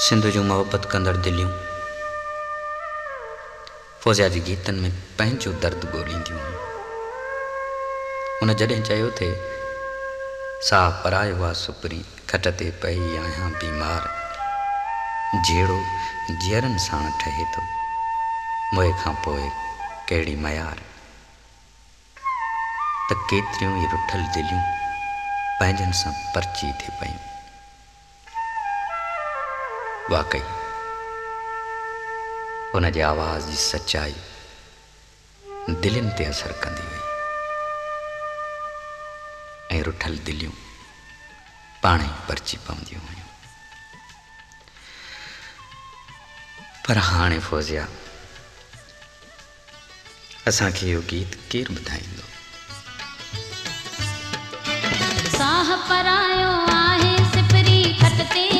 सिंधु जूं मोहब्बत कंदड़ दिलियूं फौज़िया जी गीतनि में पंहिंजो दर्द ॻोल्हींदियूं हुयूं। हुन जॾहिं चयो थे साह परायो आहे सुपरी खट ते पई आहियां बीमार, जहिड़ो जीअरनि साण ठहे थो मोए खां पोइ कहिड़ी मयार, त केतिरियूं ई रुठल दिलियूं पंहिंजनि सां परची थी पयूं। वाकई हुन जे आवाज़ जी सच्चाई दिलनि ते असर कंदी हुई ऐं रुठल दिलियूं पाण ई परची पवंदियूं हुयूं। पर हाणे फौज़िया असांखे इहो गीत केरु ॿुधाईंदो? साह परायो आहे सिपरी खट ते